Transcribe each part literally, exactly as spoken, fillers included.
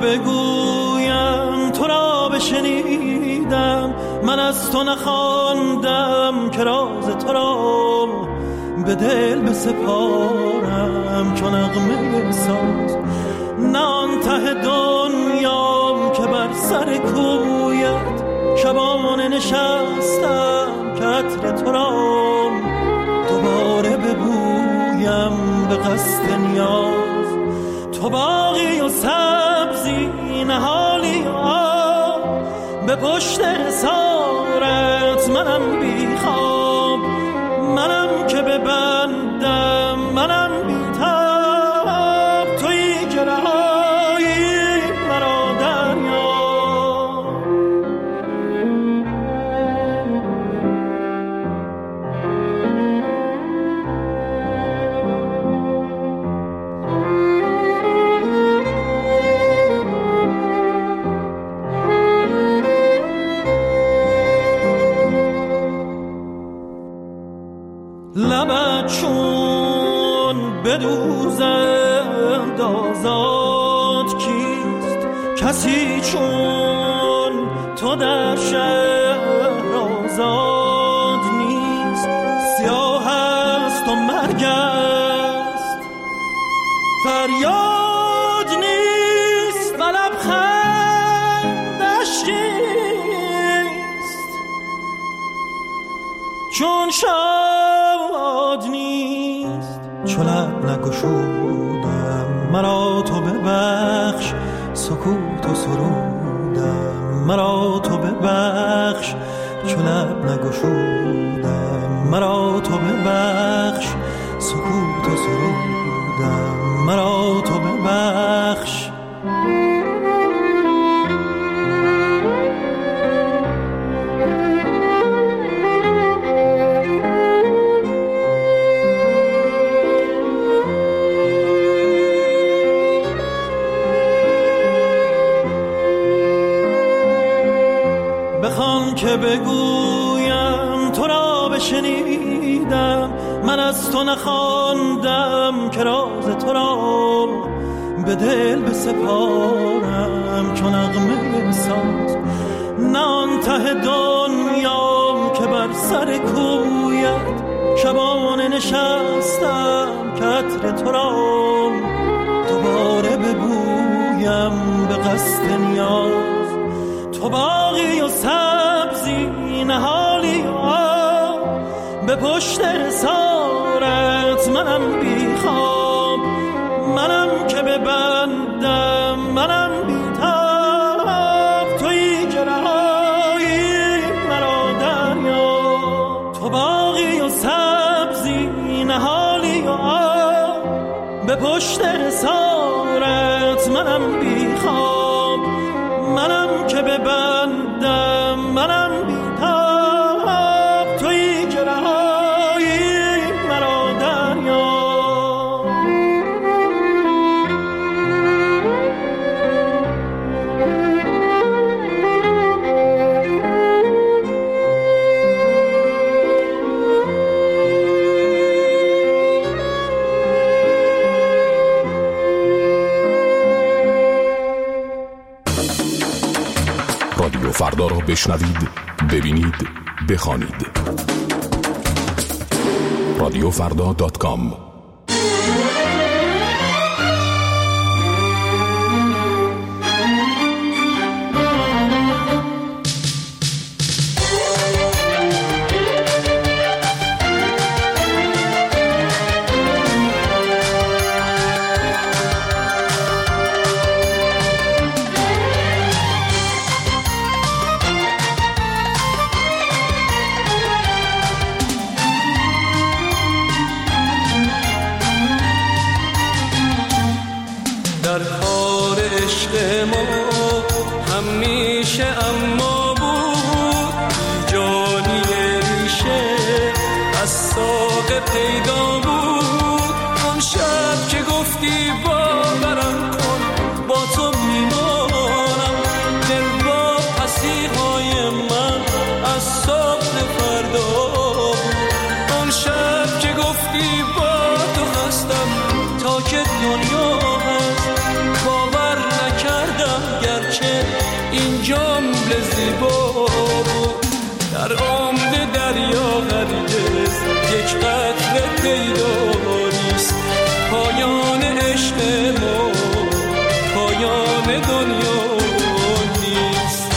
بگویم تو را بشنیدم، من از تو نخواندم که راز تو را به دل بسپارم چون نغمه ساز. نه آن ته دنیام که بر سر کویت شبانه نشستم که عطر تو را دوباره ببویم به قصد نیاز. تو باغی و سبزی نهالی و آب، به پشت حصارت منم بی خواب، منم که ببندم منم بی تاب، تویی که رهایی مرا دریا. لبت چون بدوزند آزاد کیست، کسی چون تو در شهر آزاد نیست. سیاه است و مرگ است فریاد نیست و لبخندش نیست، چون شاد نیست. چو لب نگشودم مرا تو ببخش، سکوت و سرودم مرا تو ببخش. چو لب نگشودم مرا تو ببخش، سکوت و سرودم مرا تو ببخش. بخوان که بگویم تو را بشنیدم، من از تو نخواندم که راز تو را به دل بسپارم چون نغمه ساز. نه آن ته دنیام که بر سر کویت شبانه نشستم که عطر تو را دوباره ببویم به قصد نیاز. تو باغی و سبزی نهالی و آب، به پشت حصارت منم بی خواب، منم که ببندم منم بی تاب، تویی که رهایی مرا دریا. تو باغی و سبزی نهالی و آب، به پشت حصارت منم بی خواب، منم که ببندم منم بی تاب، تویی که رهایی مرا دریا. رادیو فردا را بشنوید، ببینید، بخوانید. رادیو فردا دات کام. دنیا هست باور نکردم در عمق دریا هرگز یک قطره پیدا نیست. پایان عشق ما پایان دنیا نیست.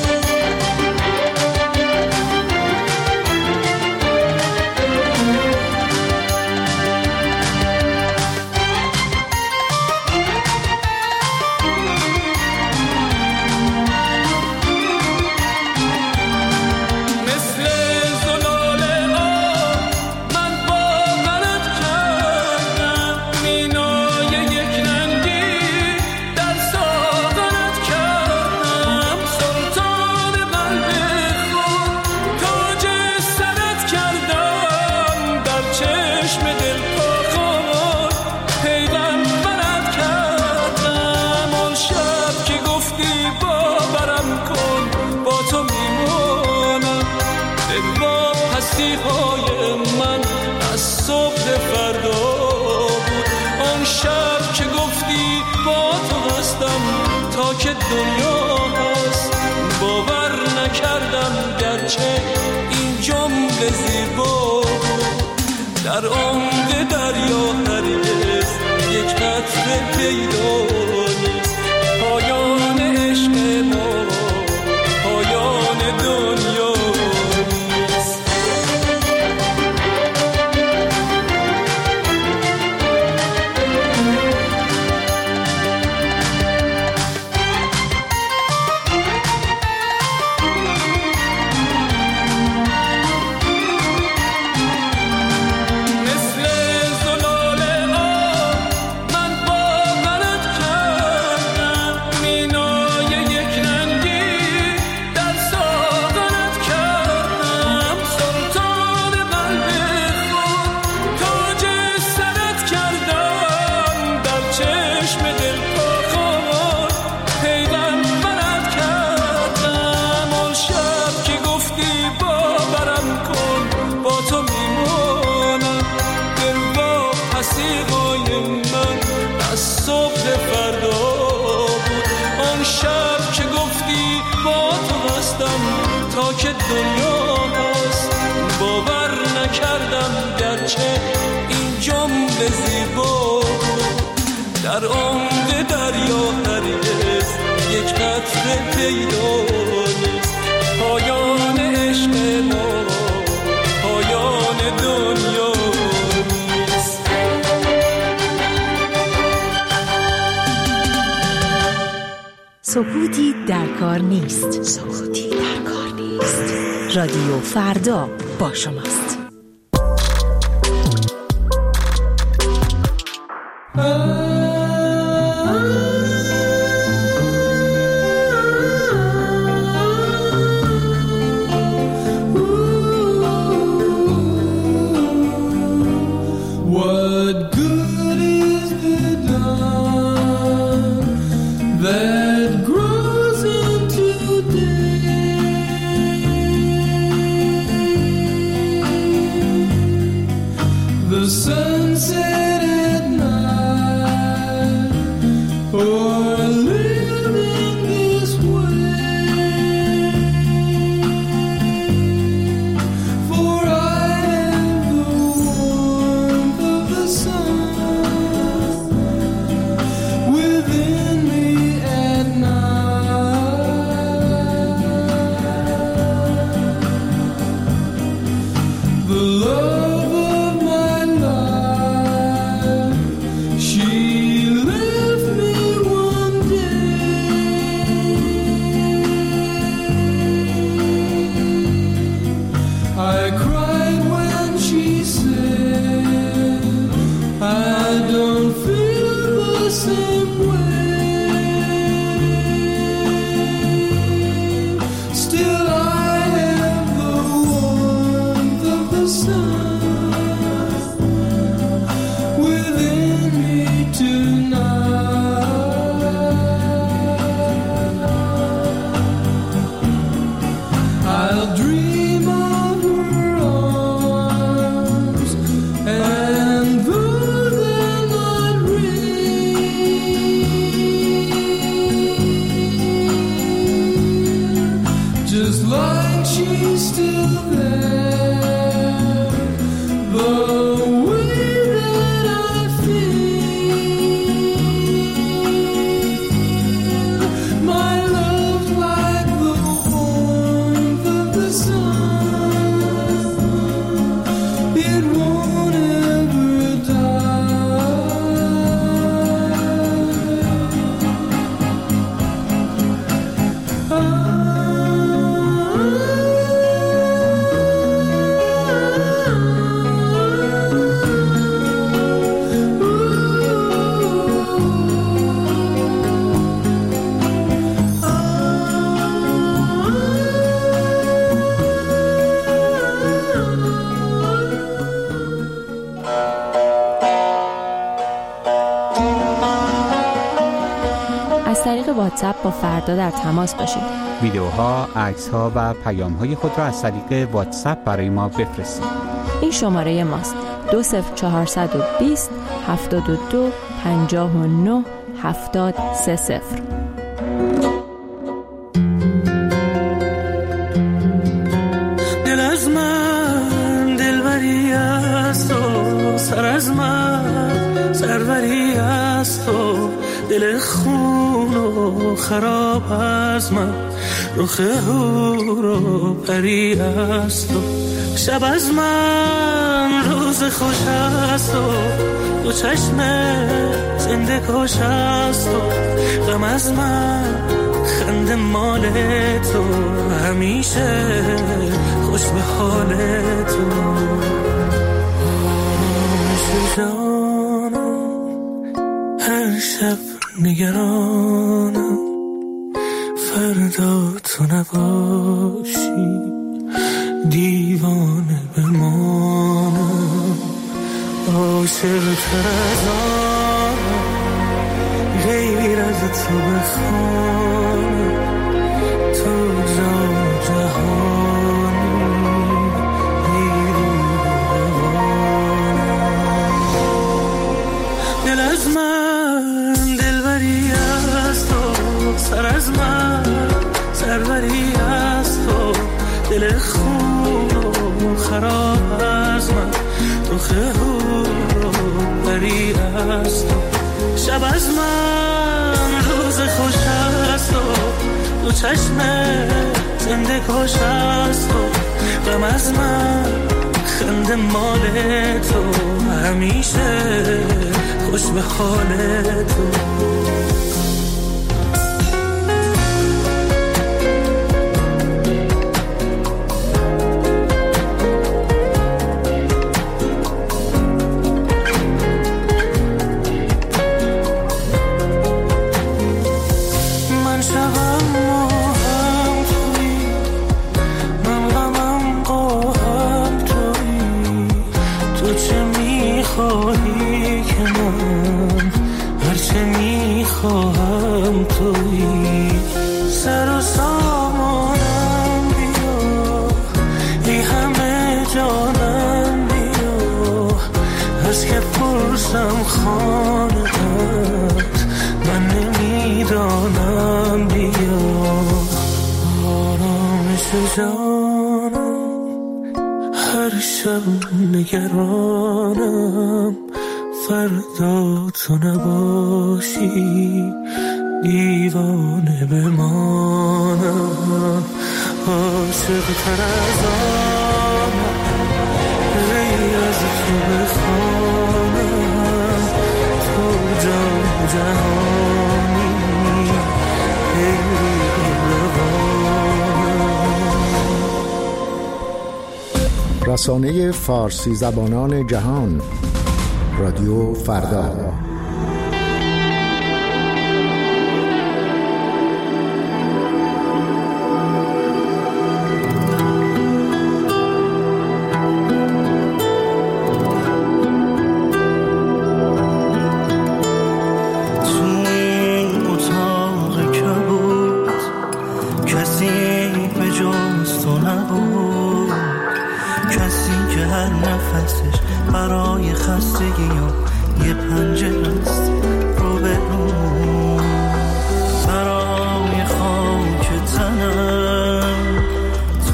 که دنیا هست باور نکردم گرچه این جمله زیبا بود. در عمق دریا هرگز یک قطره پیدا نیست. پایان عشق ما پایان دنیا نیست. که دنیا هست باور نکردم گرچه این جمله زیبا بود. در عمق دریا هرگز یک قطره پیدا نیست. پایان عشق ما پایان دنیا نیست. سکوتی در کار نیست. سکوتی در کار نیست. رادیو فردا با شماست. Just love find she's still there. The way that I feel, my love like the warmth of the sun, it won't ever از طریق واتساپ با فردا در تماس باشید. ویدیوها، عکس‌ها و پیام‌های خود را از طریق واتساپ برای ما بفرستید. این شماره ماست: دو صفر چهارصد و بیست هفتاد و دو پنجاه و نه هفتاد سه صفر. دل از من دلبری است و سر از من سروری است و دل خون و خراب از من رخ هور و پری است و شب از من روز خوش است و دو چشم زنده کش است و غم از من خنده مال تو همیشه خوش به حال تو. جانم هر شب نگرانم فردا تو نباشی دیوانه بمانم عاشق تر از آنم غیر از تو بخوانم تو جان جهانی بیرون بوانم. دل از من دلبری است و سر از من سروری است و دل خون و خراب از من رخ هور و پری است و شب از من روز خوش است و دو چشم زنده کش است و غم از من خنده مال تو همیشه خوش به حال تو. خواهم تویی سر و سامانم بیا ای همه جانم بیا از که پرسم خانه‌ات من نمیدانم بیا آرامش جانم هر شب نگرانم فردا تو نباشی دیوانه بمانم عاشق تر از آنم غیر از تو بخوانم تو جان جهانی پیروانم. رسانه فارسی زبانان جهان رادیو فردا. برای خستگی یه پنجره است رو به رو برای خاک تنم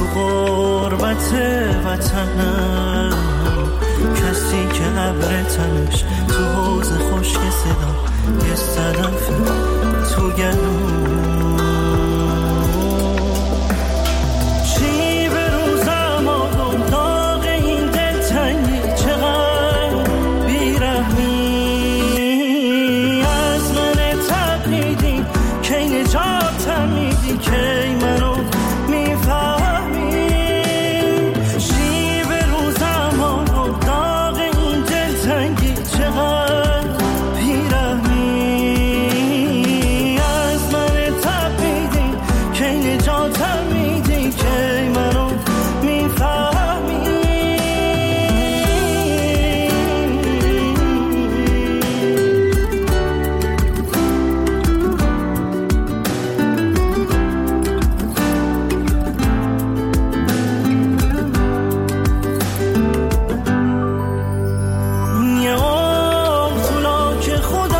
وطنم، کسی که ابر تنش تو حوض خشک صدا یه صدف تو گلوم. چی به روزم آدم داغ این دلتنگی، چقدر بیرحمی از من تقلیدی، کی نجاتم میدی، کی منو میفهمی. چی به روزم آدم داغ این دلتنگی، چقدر بیرحمی از من تقلیدی، کی نجاتم میدی، کی منو میفهمی. یه عمر طولا که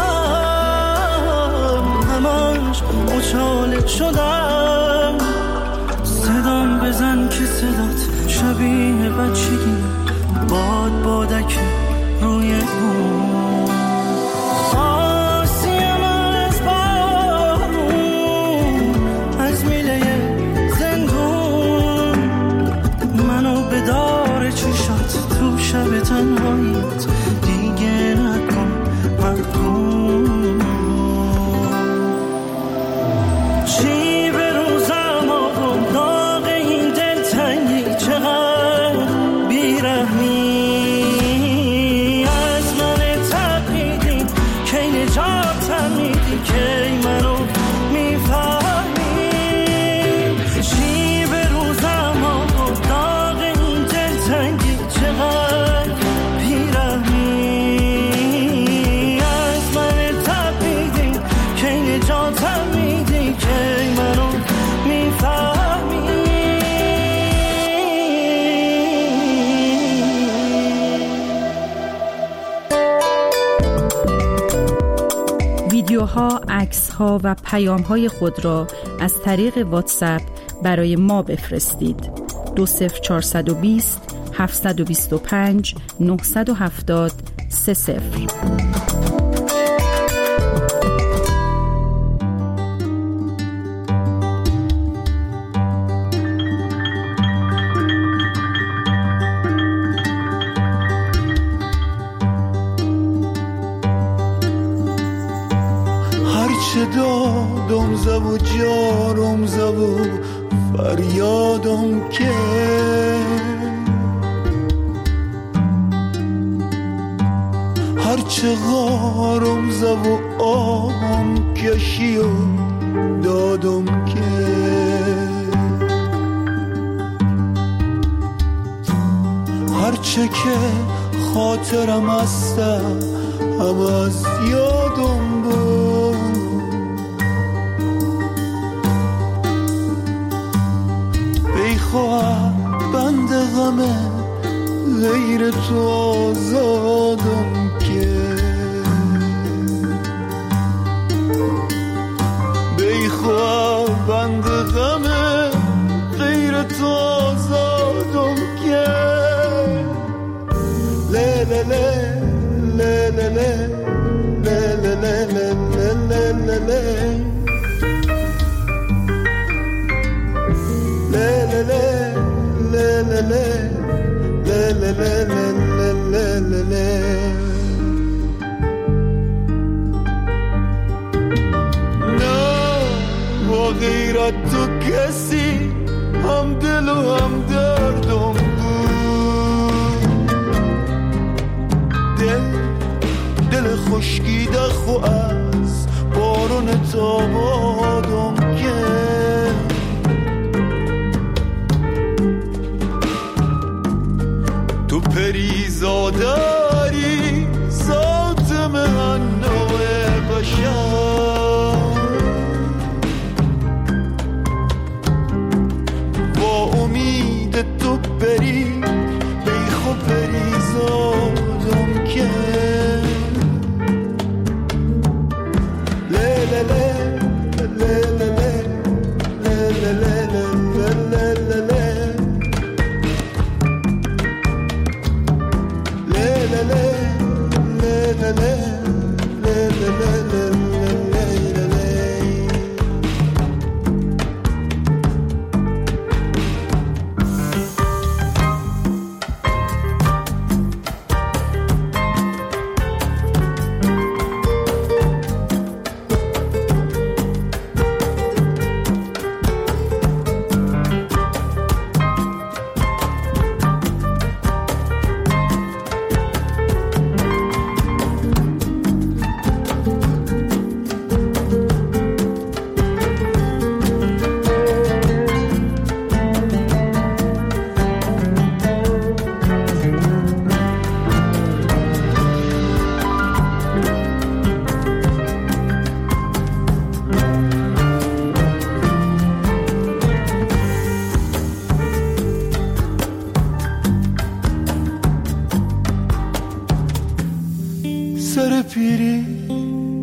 خودم همش مچاله شدم، صدام بزن که صدات شبیه بچگی، باد بادک روی اون آسیم از بارون، از میله زندون منو به دار چشات تو شب تنهاییت دیگه نکن محکوم. چی به روزم آدم داغ این دلتنگی، چقدر بیرحمی از من تقلیدی، کی نجاتم میدی، کی منو میفهمی. چی به روزم آدم داغ این دلتنگی، چقدر بیرحمی از من تقلیدی، کی نجاتم میدی، کی منو میفهمی. ویدیوها، عکس‌ها و پیام‌های خود را از طریق واتساپ برای ما بفرستید. دو صفر چهارصد و بیست هفتصد و بیست و پنج نهصد و هفتاد سه صفر. هرچه دادم زب و جارم زب و فریادم که، هرچه غارم زب و آهم کشی و دادم که، هرچه که خاطرم هسته هم از یادم بود، بیخواه بند غمه غیر تو آزادم که، بیخواه بند غمه غیر تو آزادم که. له له له له له له له له له له له غیرت تو کسی هم دل و هم دردم بود، دل دل خشکیده خو از بارون تابادم که، تو پریزاداری ذات من نوع بشر، با امید تو پری بیخو پریزادم که. له له له له له له له له له له له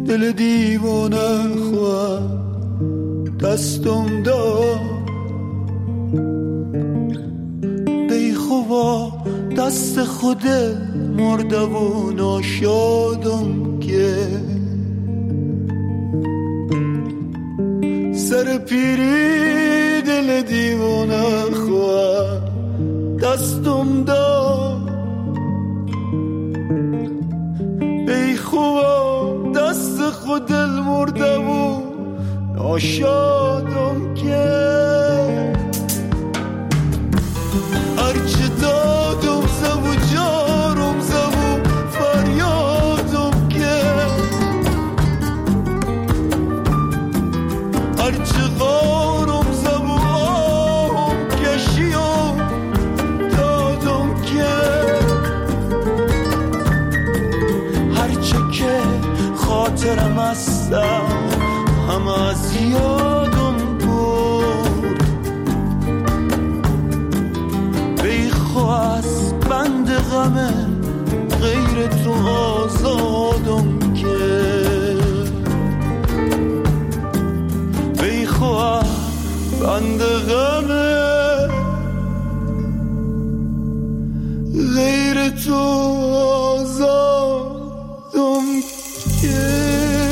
دل دیوانه خواهم دستم داد بی خوبا دست خود مرده و ناشادم که سر پیری دل دیوانه خواهم دستم داد بی خوبا دست خود دل مرده و ناشادم که هرچه دادم زبو جارم زبو فریادم که هرچه غارم زبو آهم کشیم دادم که هرچه که خاطرم هستم همه از یادم بود بی خواست بند غمه غیر تو آزادم که بی خواست بند غمه غیر تو آزادم که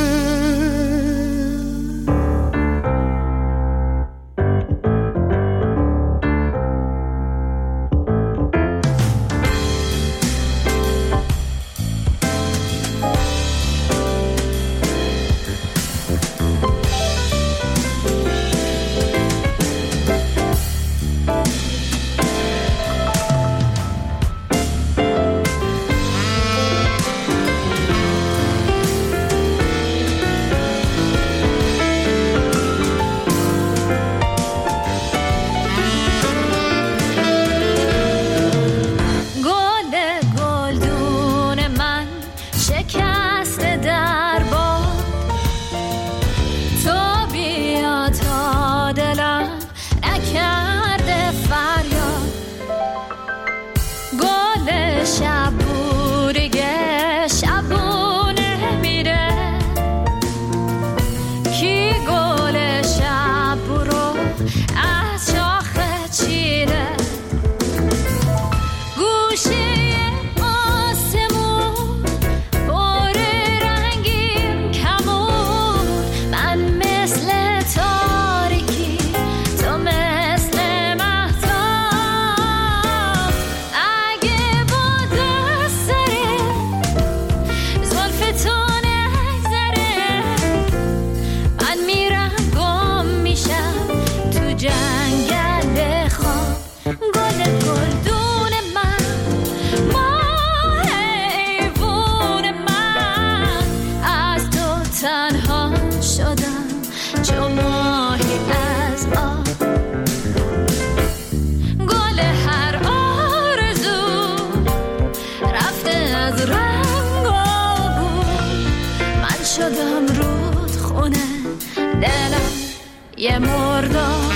یه مردم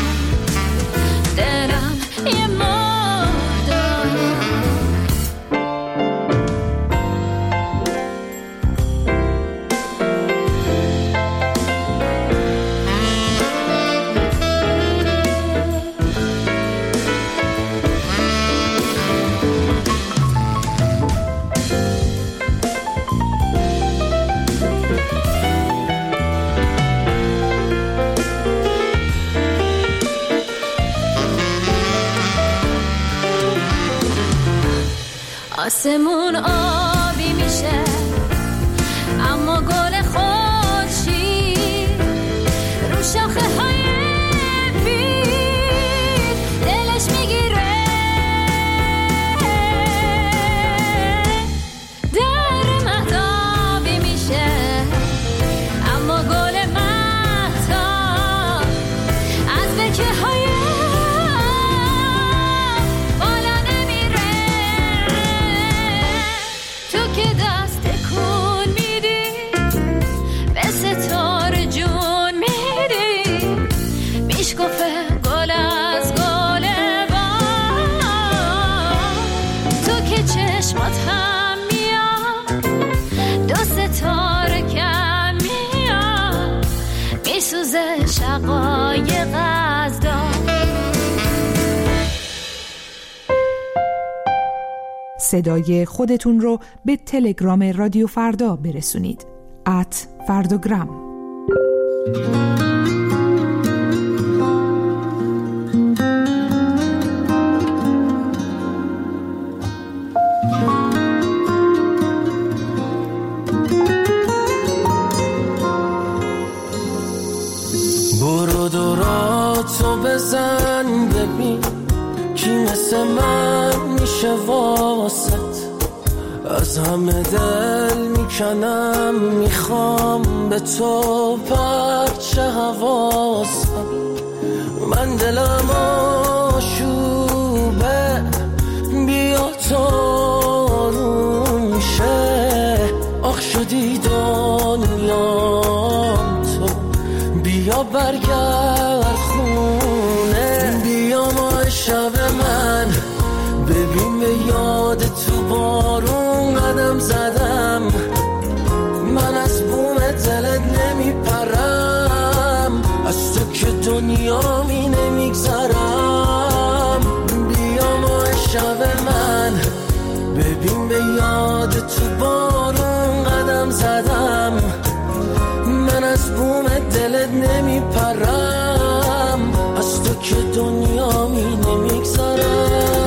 دلم یه مردم آسمون آبی میشه اما گل خورشید رو شاخه های بید دلش میگیره در مهتابی میشه اما گل مهتاب از بکه های صدای خودتون رو به تلگرام رادیو فردا برسونید. ات فرداگرام. برو دوراتو بزن ببین کی مثل من میشه واسط، از همه دل میکنم میخوام به تو پرچه حواسم، من دلم آشوبه بیا تو آروم شه، آخ شدی دنیام تو بیا برگرد خونه، بیا ما شب من ببین به یاد تو بارون قدم زدم، من از بوم دلت نمیپرم، از تو که دنیا می نمیگذرم، بیا ما شب من ببین به یاد تو بارون قدم زدم، من از بوم دلت نمیپرم، از تو که دنیا می نمیگذرم.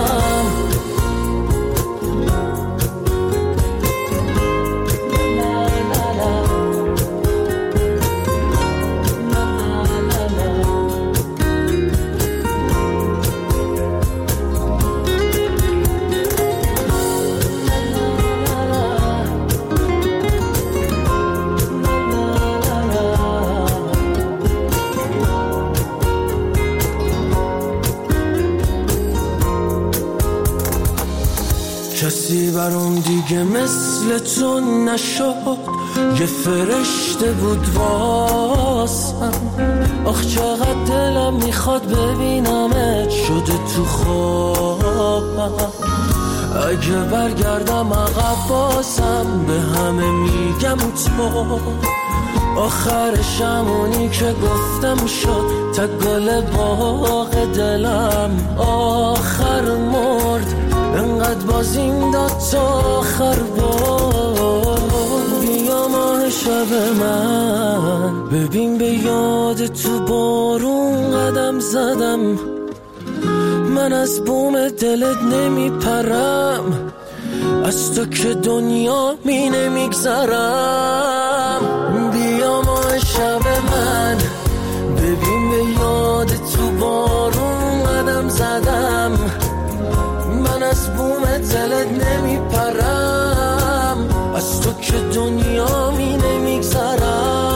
کسی برام دیگه مثل تو نشد، یه فرشته بود واسم، آخ چقدر دلم میخواد ببینمت شده تو خوابم، اگه برگردم عقب بازم به همه میگم تو، آخرش همونی که گفتم شد تا گل باغ دلم آخر مرد، انقدر بازیم داد تا آخر بار، بیا ماه شب من ببین به یاد تو بارون قدم زدم، من از بوم دلت نمیپرم، از تو که دنیا می نمیگذرم، بیا ماه شب من ببین به یاد تو بارون قدم زدم، من از بوم دلت نمیپرم، از تو که دنیا می نمیگذرم.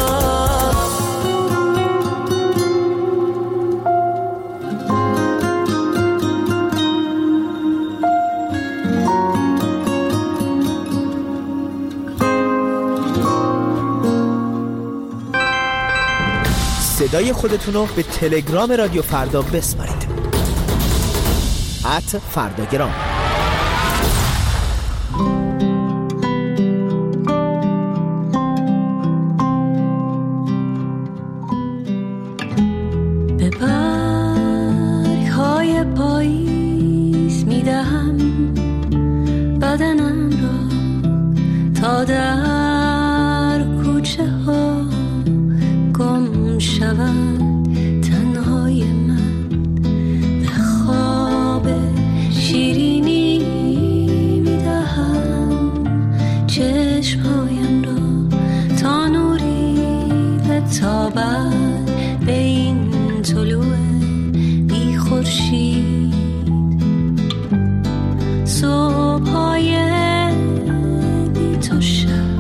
صدای خودتون رو به تلگرام رادیو فردا بسپارید. ات فرداگرام. به برگ‌های پاییز میدهم بدنم را تا در کوچه ها گم شود، تنهای من به خواب شیرینی میدهم چشمهایم را تا نوری بتابد به این طلوع بی خورشید، صبح‌های بی تو شب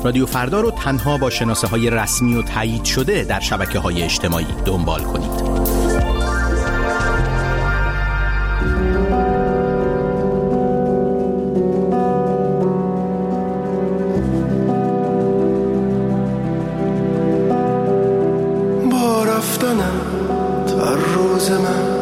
رادیو فردا رو تنها با شناسه‌های رسمی و تایید شده در شبکه‌های اجتماعی دنبال کنید. با رفتنم هر روز من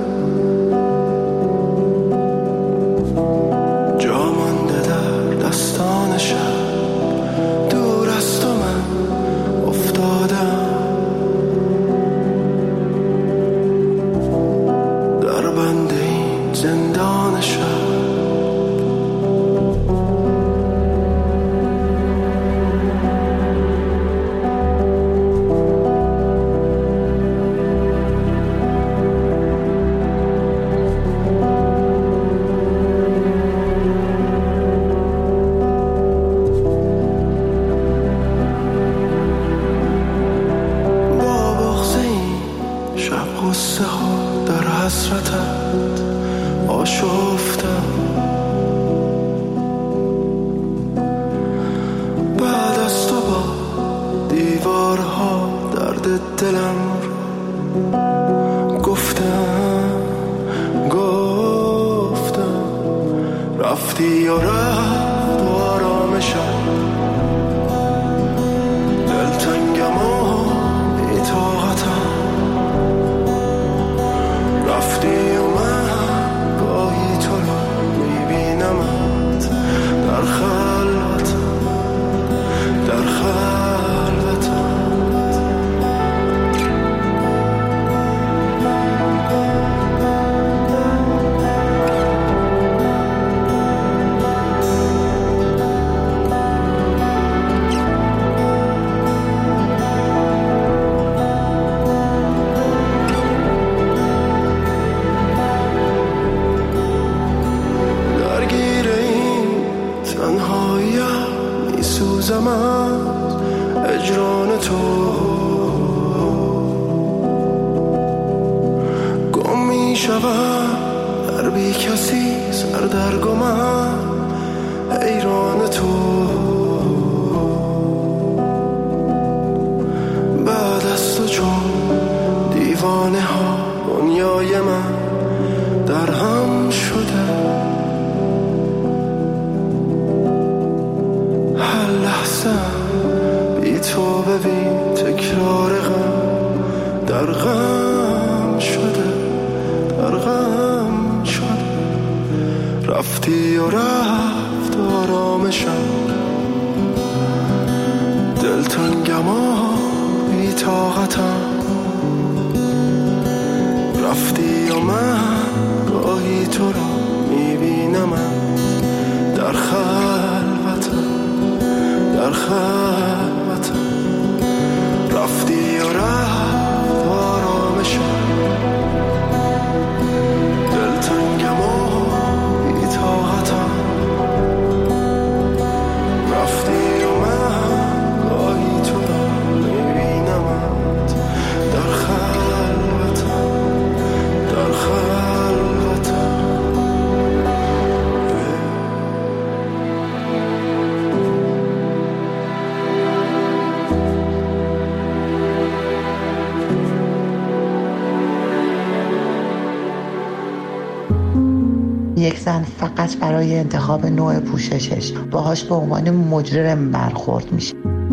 یک زن فقط برای انتخاب نوع پوششش باهاش به عنوان مجرم برخورد میشه.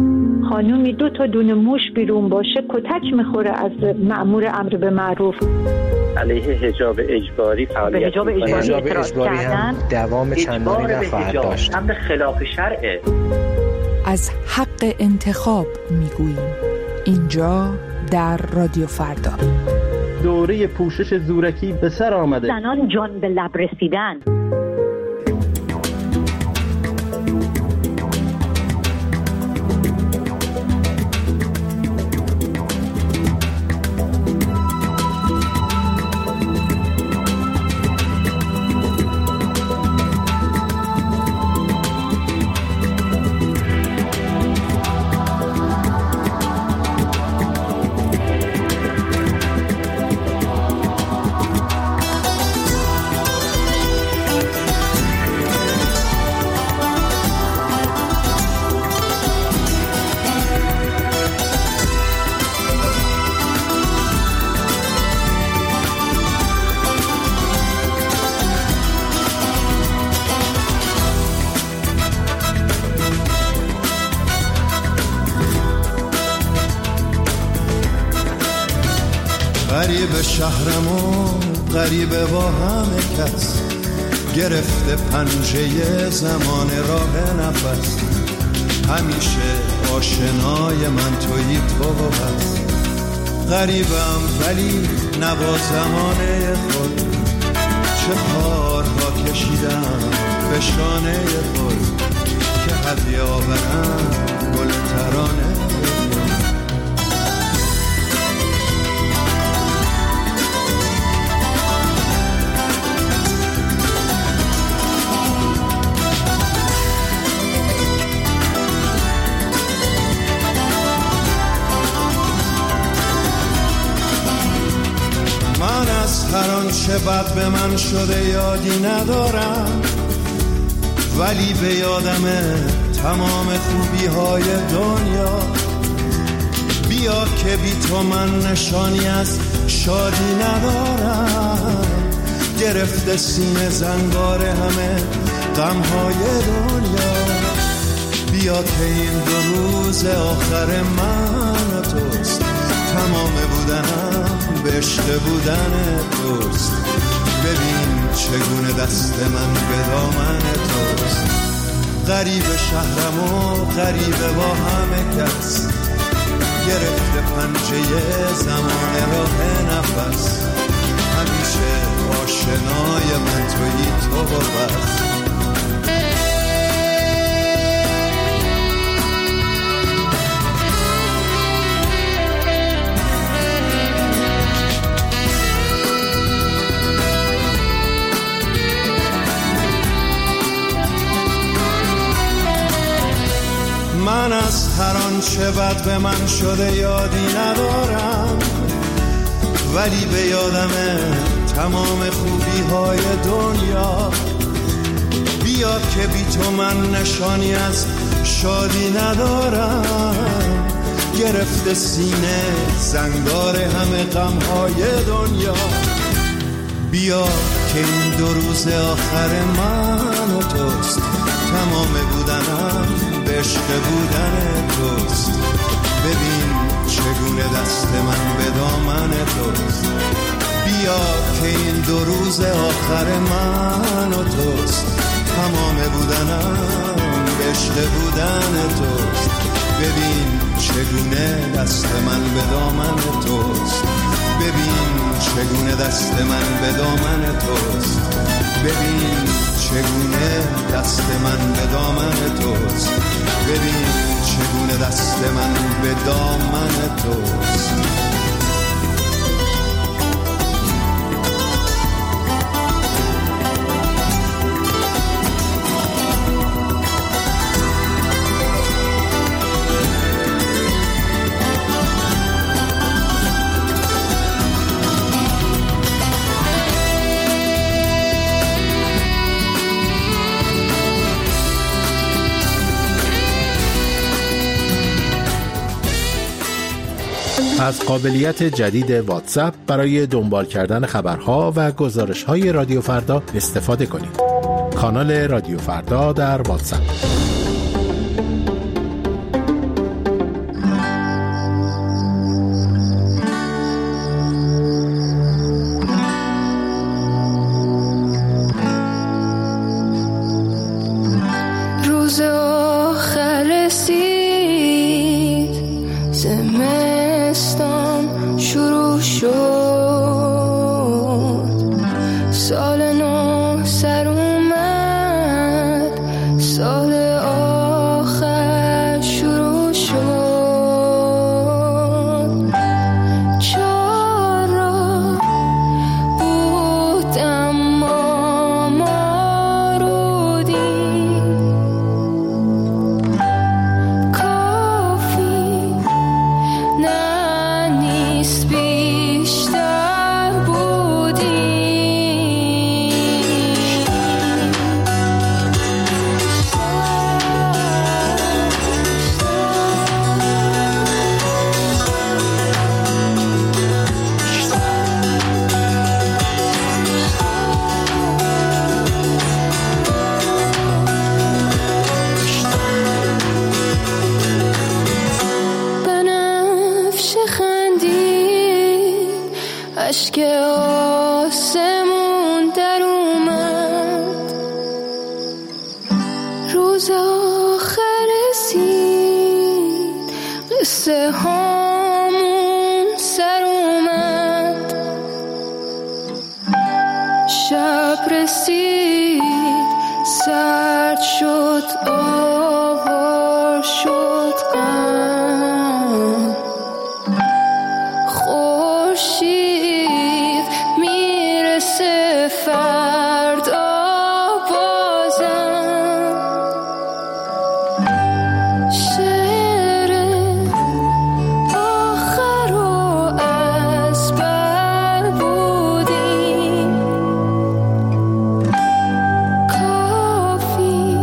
خانومی دو تا دونه موش بیرون باشه کتک میخوره از مأمور امر به معروف. علیه حجاب اجباری فعالیت حجاب اجباری, حجاب اجباری هم دوام چندانی نخواهد داشت. امر خلاف شرعه. از حق انتخاب میگوییم اینجا در رادیو فردا. دوره پوشش زورکی به سر آمده. زنان جان به لب رسیدن. غریب شهرم و غریب با همه کس، گرفته پنجه زمان راه نفس. همیشه آشنای من تویی تو و بس. غریبم ولی نبا زمانه خود، چه کارها کشیدم به شانه خود، که هدیه آورم گل ترانه. من از هر آنچه بد به من شده یادی ندارم، ولی به یادمه تمام خوبی های دنیا. بیا که بی تو من نشانی از شادی ندارم، گرفته سینه زنگار همه غم های دنیا. بیا که این دو روز آخر من و توست، تمام بودنم به عشق بودن توست. ببین چگونه دست من به دامن توست. غریب شهرم و غریب با همه کس، گرفته پنجه زمان راه نفس. همیشه آشنای من تویی تو و بس. من از هر آنچه بد به من شده یادی ندارم، ولی به یادمه تمام خوبی های دنیا. بیا که بی تو من نشانی از شادی ندارم، گرفته سینه زنگار همه غم های دنیا. بیا که این دو روز آخر من و توست، تمام بودنم به عشق بودن توست. ببین چگونه دست من به دامن توست. بیا که این دو روز آخر من و توست، تمام بودنم به عشق بودن توست. ببین چگونه دست من به دامن توست. ببین چگونه دست من به دامن توست. ببین چگونه دست من به دامن توست. ببین چگونه دست من به دامن توست. از قابلیت جدید واتساپ برای دنبال کردن خبرها و گزارش‌های رادیو فردا استفاده کنید. کانال رادیو فردا در واتساپ. روز آخر رسید، زمستان شروع شد، سال نو سر اومد، سال آخر شروع شد. چرا بود اما ما رو دید، کافی نه نیست بیشتر بودی. قصه هامون سر اومد، شب رسید سرد شد آوار شد غم، خورشید میرسه فردا بازم، شعر آخر رو از بر بودیم، کافی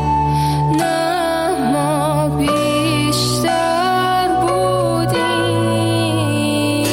نه ما بیشتر بودیم.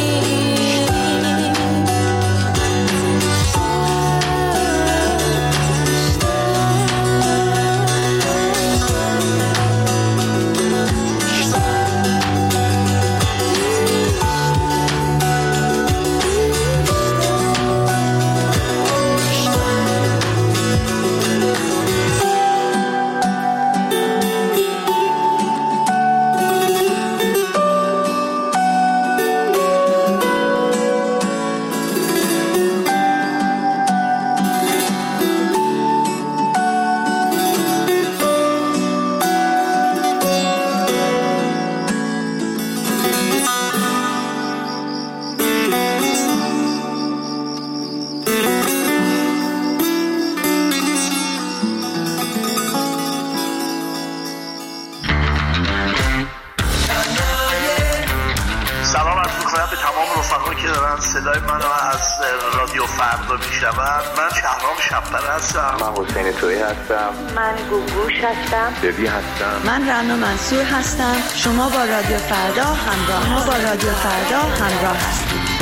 سلام عرض می‌کنم به تمام رفقایی که دارن صدای منو از رادیو فردا میشنون. من شهرام شب‌پره هستم. من حسین تویی هستم. من گوگوش هستم. ببی هستم. من رنا منصور هستم. شما با رادیو فردا همراه ما با رادیو فردا همراه هستید.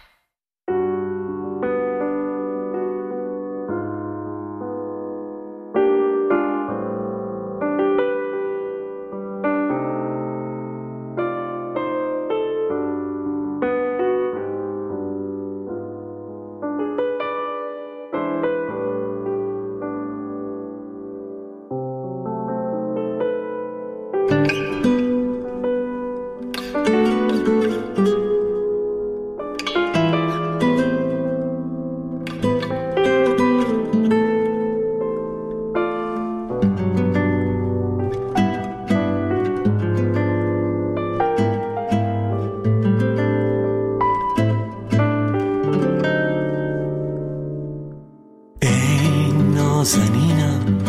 نازنینم،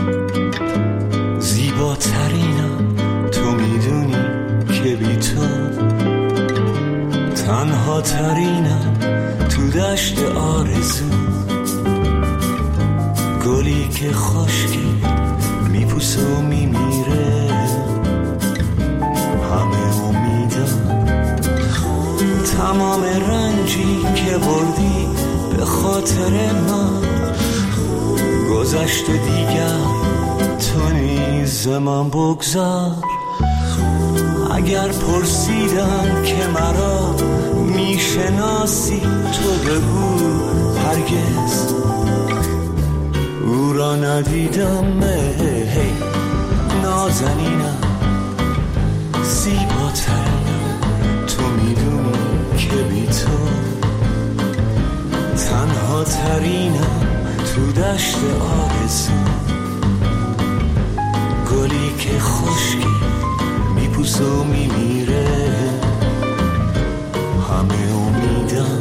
زیباترینم، تو میدونی که بی تو تنها ترینم تو دشت آرزو، گلی که خشکی میپوسه و میمیره، همه امیدم تمام رنجی که بردی به خاطر من گذشت دیگر، تو نیز من بگذار. اگر پرسیدم که مرا میشناسی تو بگو هرگز او را ندیدم. هی نازنینم، زیباترینم، تو میدونی که بی تو تنها ترینم تو دشت آرزو، گلی که خشکی میپوسه و میمیره، همه امیدم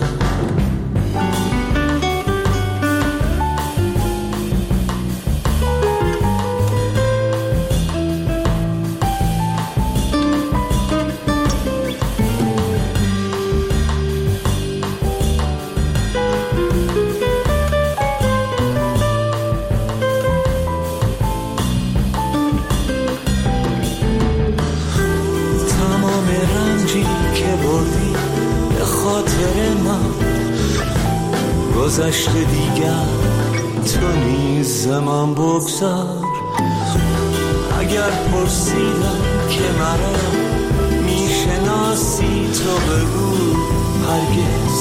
گذشت دیگر، تو نیز من بگذار. اگر پرسیدم که مرا میشناسی تو بگو هرگز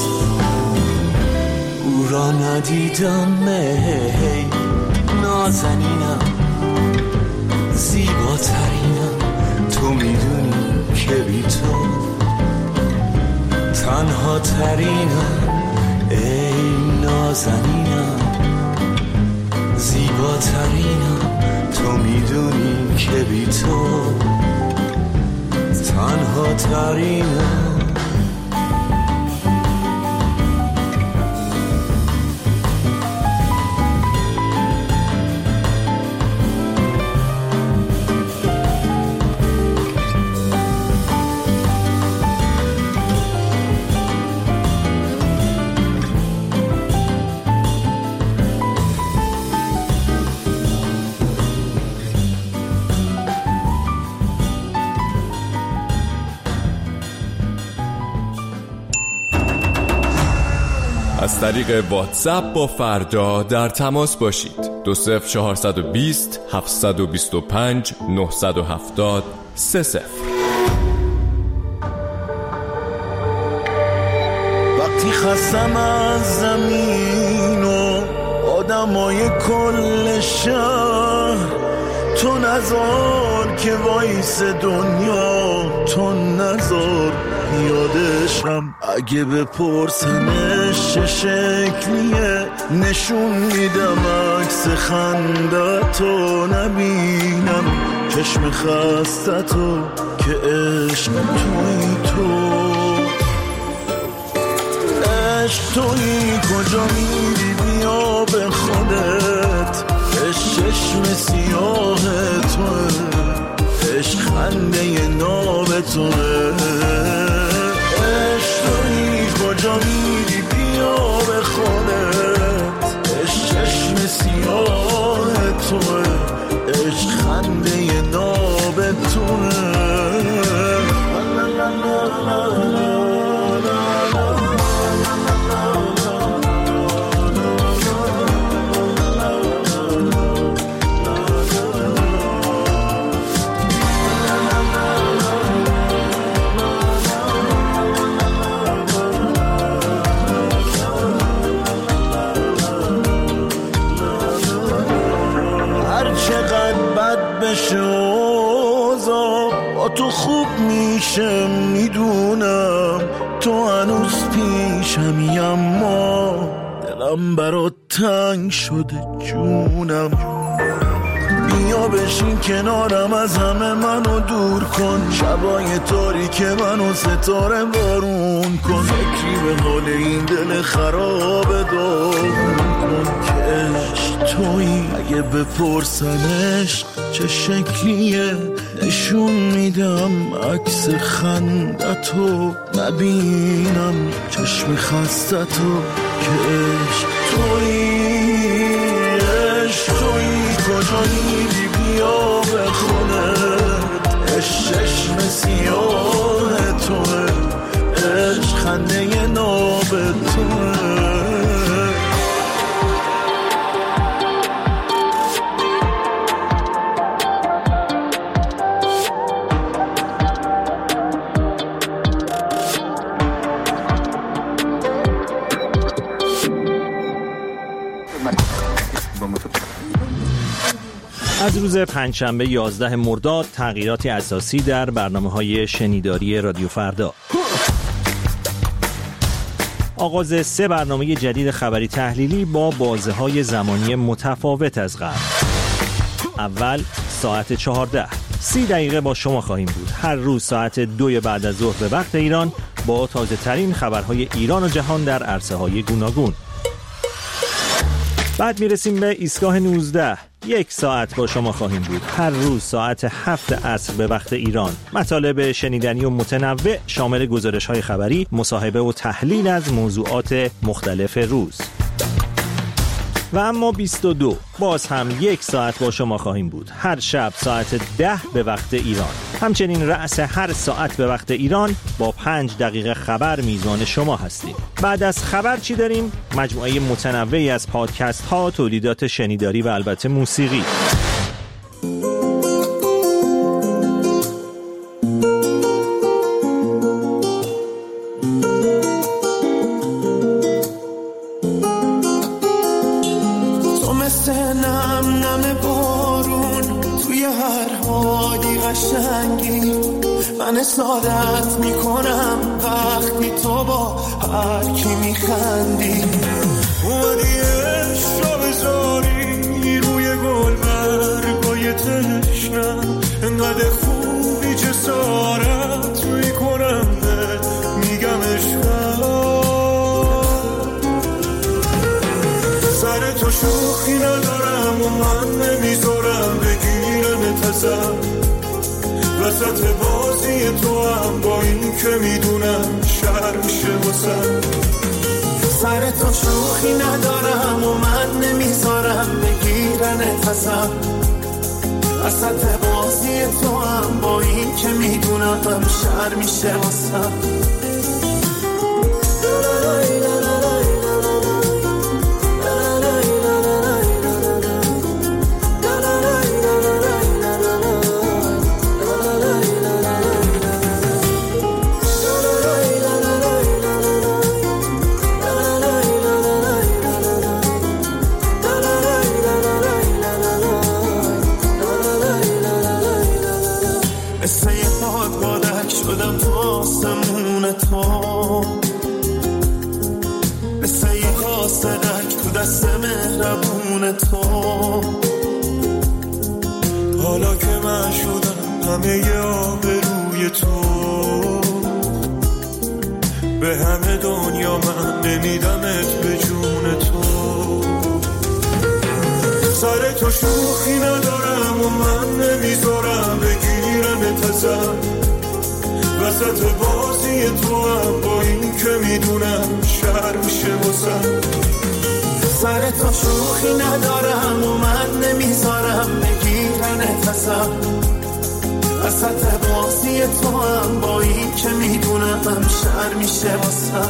او را ندیدم. هی نازنینم، زیباترینم، تو میدونی که بی تو تنها ترینم ای نازنینم، زیباترینم تو میدونی که بی تو تنها ترینم. از طریق واتساپ با فردا در تماس باشید. دو صفر چهارصد و بیست هفتصد و بیست و پنج نهصد و هفتاد سه صفر. وقتی خستم از زمین و آدمای کل شهر، تو نذار که وایس دنیا، تو نذار یادشم. اگه بپرسنش چه شکلیه نشون میدم عکس خندتو، نبینم چشم خستتو که عشق توی تو. عشق توی کجا میری بیا به خودت، عشق چشم سیاه توه، عشق خنده ناب توه. عشق توی کجا میری بیا به خودت، عشق چشم سیاه توه، عشق خنده ناب توه. شوزا با تو خوب میشه میدونم، تو هنوز پیشمی اما دلم برات تنگ شده جونم. بیا بشین کنارم از همه منو دور کن، شبای تاریک منو ستاره بارون کن. فکری به حال این دل خراب داغون کن که عشق تویی. اگه بپرسنش چه شکلیه نشون میدم عکس خندتو، نبینم چشم خستتو که عشق تویی. عشق تویی کجا میری بیا به خودت، عشق چشم سیاه توه، عشق خنده ناب توه. از روز پنجشنبه یازده مرداد تغییراتی اساسی در برنامه‌های شنیداری رادیو فردا. آغاز سه برنامه جدید خبری تحلیلی با بازه‌های زمانی متفاوت از قبل. اول ساعت چهارده، سی دقیقه با شما خواهیم بود. هر روز ساعت دو بعد از ظهر به وقت ایران با تازه ترین خبرهای ایران و جهان در عرصه‌های گوناگون. بعد میرسیم به ایستگاه نوزده. یک ساعت با شما خواهیم بود. هر روز ساعت هفت عصر به وقت ایران. مطالب شنیدنی و متنوع شامل گزارش‌های خبری، مصاحبه و تحلیل از موضوعات مختلف روز. و اما بیست و دو باز هم یک ساعت با شما خواهیم بود. هر شب ساعت ده به وقت ایران. همچنین رأس هر ساعت به وقت ایران با پنج دقیقه خبر میزبان شما هستیم. بعد از خبر چی داریم؟ مجموعه متنوعی از پادکست ها، تولیدات شنیداری و البته موسیقی. مثل نم نم بارون توی هر حالی قشنگی، من سعادت میکنم وقتی تو با هر کی میخندی. اومدی عشق رو بذاری روی گل برگای تشنم، انقدر خوبی جسارت میکنم بهت میگم عشقم. سر تو شوخی ندارم و من نمیذارم بگیرم تزم، وسط بازی تو هم با این که میدونم شهر میشه واسم. سر تو شوخی ندارم و من نمیذارم بگیرن تزم، وسط بازی تو هم با این که میدونم شهر میشه واسم. حالا که من شدم همه آبروی تو، به همه دنیا من نمیدمت به جون تو. سر تو شوخی ندارم و من نمیذارم بگیرم تزم، وسط بازی تو هم با این که میدونم شهر میشه واسم. سر تو شوخی ندارم و من نمیذارم بگیرن تزم، وسط بازی تو هم با این که میدونم شهر میشه واسم.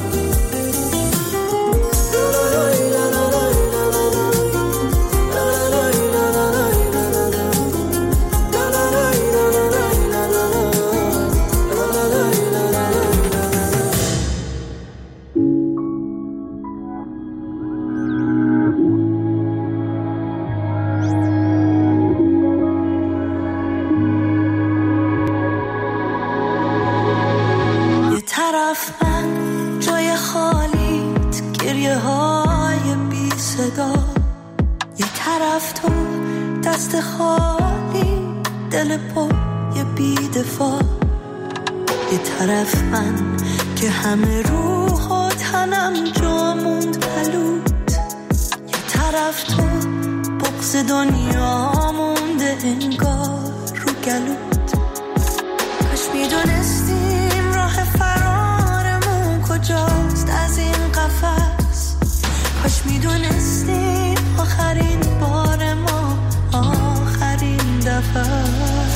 یه طرف تو دست خالی، دل پر یه بی دفاع. یه طرف من که همه روح و تنم جا موند پلوت. یه طرف تو بغض دنیا مونده انگار رو گلوت. کاش میدونستیم راه فرارمون کجاست از این قفس، کاش میدونستیم آخرین بار ما آخرین دفعه.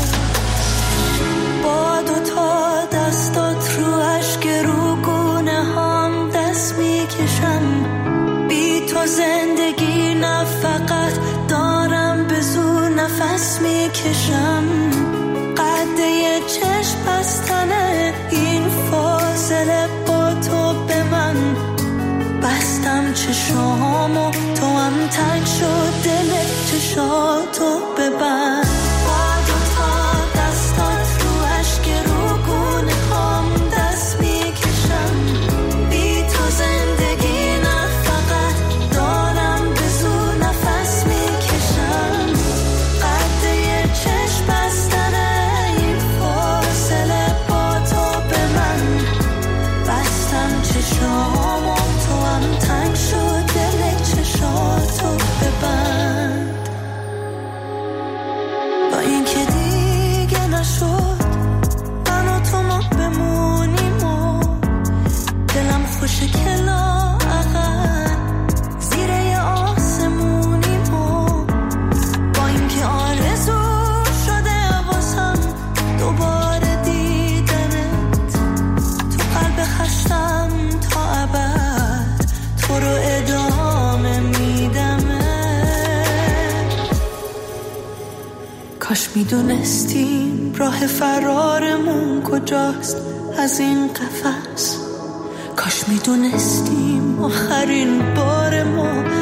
با دوتا دستات رو اشک رو گونه هم دست میکشم، بی تو زندگی نه فقط دارم به زور نفس میکشم. قد یه چشم بستنه این فاصله با تو به من، بستم چشامو تو هم تنگ شد دل چشاتو ببند. با دوتا دستات رو اشک رو گونه هم دست میکشم، بی تو زندگی نه فقط دارم به زور نفس میکشم. قد یه چشم بستنه این فاصله با تو به من، بستم چشامو تو هم تنگ شد دل چشاتو ببند. با این که دیگه نشد من و تو ما بمونیم و دلم خوشه که لااقل زیر یه آسمونیم و با این که آرزو شده واسم دوباره دیدنت تو قلب خشتم تا ابد تو رو ادامه میدمه. کاش میدونستیم راه فرارمون کجاست از این قفس، کاش میدونستیم آخرین بار ما